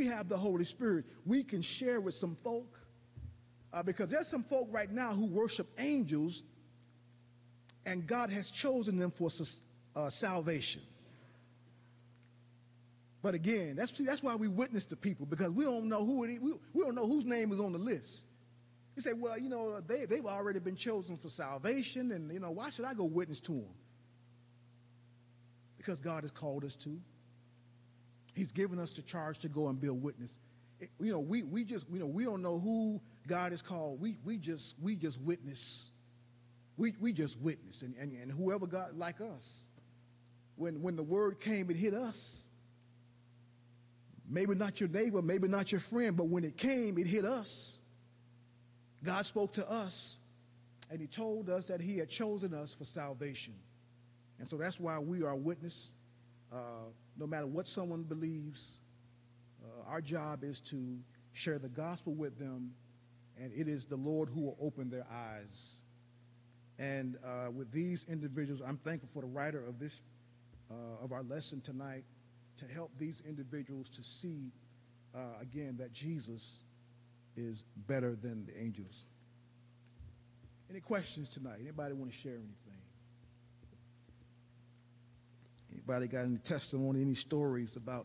have the Holy Spirit, we can share with some folk. Because there's some folk right now who worship angels, and God has chosen them for salvation. But again, that's why we witness to people, because we don't know who it is. We don't know whose name is on the list. You say, well, they've already been chosen for salvation, and, why should I go witness to them? Because God has called us to. He's given us the charge to go and be a witness. We don't know who God has called. We just witness. We just witness, and whoever God, like us, when the word came, it hit us. Maybe not your neighbor, maybe not your friend, but when it came, it hit us. God spoke to us, and he told us that he had chosen us for salvation. And so that's why we are a witness. No matter what someone believes, our job is to share the gospel with them, and it is the Lord who will open their eyes. And with these individuals, I'm thankful for the writer of this of our lesson tonight, to help these individuals to see again that Jesus is better than the angels. Any questions tonight? Anybody want to share anything? Anybody got any testimony, any stories about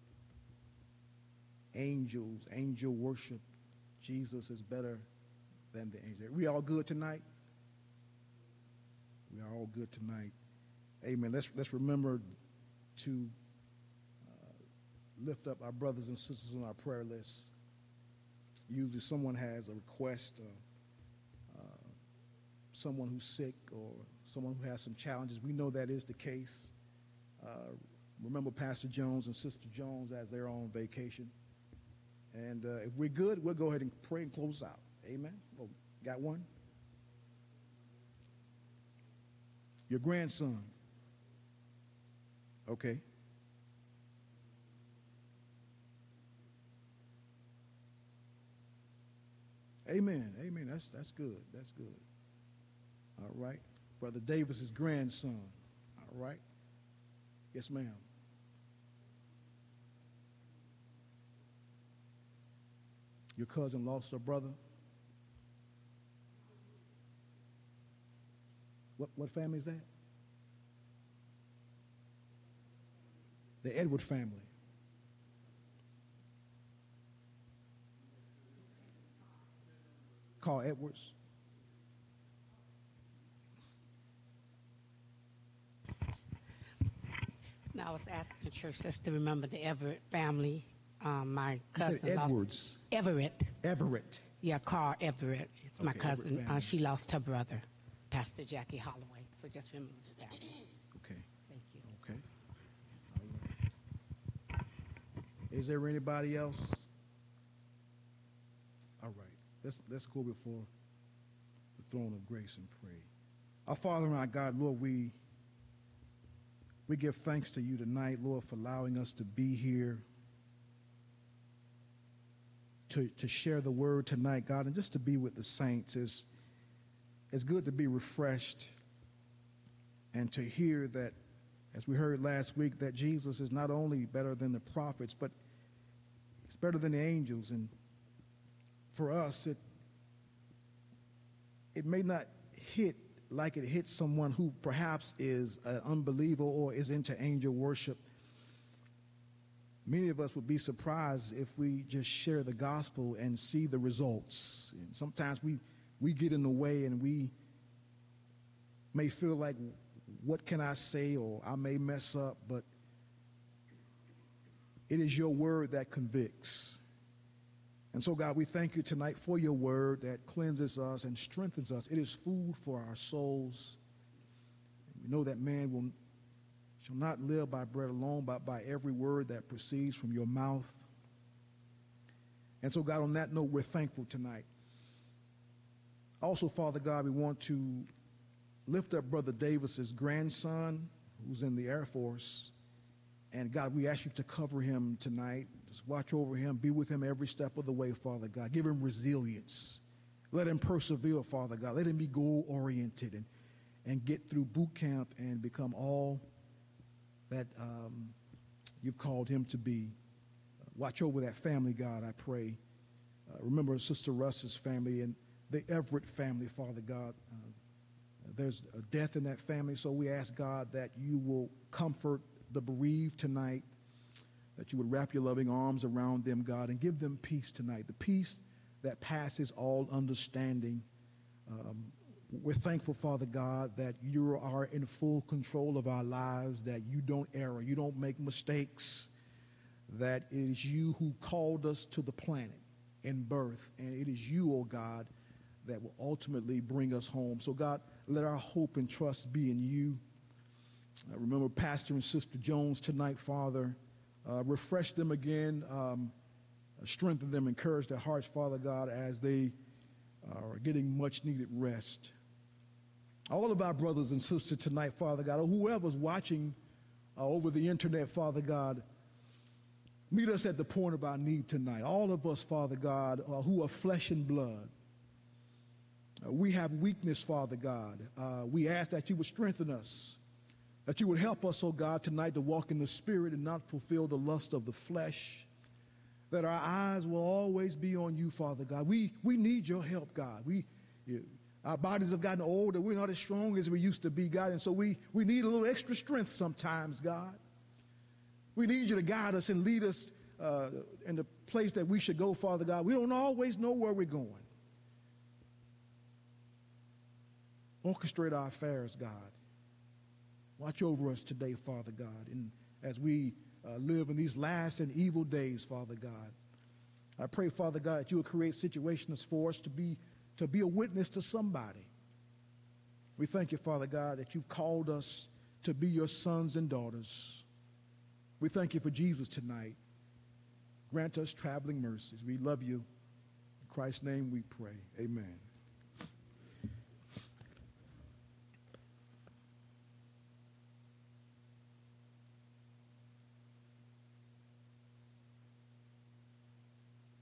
angels, angel worship? Jesus is better than the angels. We all good tonight? We are all good tonight. Amen. Let's remember to lift up our brothers and sisters on our prayer list. Usually someone has a request, someone who's sick or someone who has some challenges. We know that is the case. Remember Pastor Jones and Sister Jones as they're on vacation. And if we're good, we'll go ahead and pray and close out. Amen. Oh, got one? Your grandson. Okay. Amen. Amen. That's good. That's good. All right. Brother Davis's grandson. All right. Yes, ma'am. Your cousin lost her brother. What family is that? The Edward family. Carl Edwards. No, I was asking the church just to remember the Everett family. My cousin you said Edwards. Everett. Everett. Yeah, Carl Everett. It's my cousin. She lost her brother, Pastor Jackie Holloway. So just remember that. Okay. Thank you. Okay. All right. Is there anybody else? All right. Let's go before the throne of grace and pray. Our Father and our God, Lord, we give thanks to you tonight, Lord, for allowing us to be here to share the word tonight, God, and just to be with the saints. It's good to be refreshed and to hear that, as we heard last week, that Jesus is not only better than the prophets, but he's better than the angels. And for us, it may not hit like it hits someone who perhaps is an unbeliever or is into angel worship. Many of us would be surprised if we just share the gospel and see the results. And sometimes we get in the way and we may feel like, what can I say, or I may mess up, but it is your word that convicts. And so, God, we thank you tonight for your word that cleanses us and strengthens us. It is food for our souls. We know that man shall not live by bread alone, but by every word that proceeds from your mouth. And so, God, on that note, we're thankful tonight. Also, Father God, we want to lift up Brother Davis's grandson, who's in the Air Force. And God, we ask you to cover him tonight. Just watch over him. Be with him every step of the way, Father God. Give him resilience. Let him persevere, Father God. Let him be goal-oriented and get through boot camp and become all that you've called him to be. Watch over that family, God, I pray. Remember Sister Russ's family and the Everett family, Father God. There's a death in that family, so we ask, God, that you will comfort the bereaved tonight, that you would wrap your loving arms around them, God, and give them peace tonight, the peace that passes all understanding. We're thankful, Father God, that you are in full control of our lives, that you don't err, you don't make mistakes, that it is you who called us to the planet in birth, and it is you, oh God, that will ultimately bring us home. So, God, let our hope and trust be in you. Remember Pastor and Sister Jones tonight, Father. Refresh them again, strengthen them, encourage their hearts, Father God, as they are getting much-needed rest. All of our brothers and sisters tonight, Father God, or whoever's watching over the internet, Father God, meet us at the point of our need tonight. All of us, Father God, who are flesh and blood. We have weakness, Father God. We ask that you would strengthen us, that you would help us, oh God, tonight to walk in the Spirit and not fulfill the lust of the flesh, that our eyes will always be on you, Father God. We need your help, God. Our bodies have gotten older. We're not as strong as we used to be, God, and so we need a little extra strength sometimes, God. We need you to guide us and lead us in the place that we should go, Father God. We don't always know where we're going. Orchestrate our affairs, God. Watch over us today, Father God, and as we live in these last and evil days, Father God. I pray, Father God, that you will create situations for us to be a witness to somebody. We thank you, Father God, that you've called us to be your sons and daughters. We thank you for Jesus tonight. Grant us traveling mercies. We love you. In Christ's name we pray. Amen.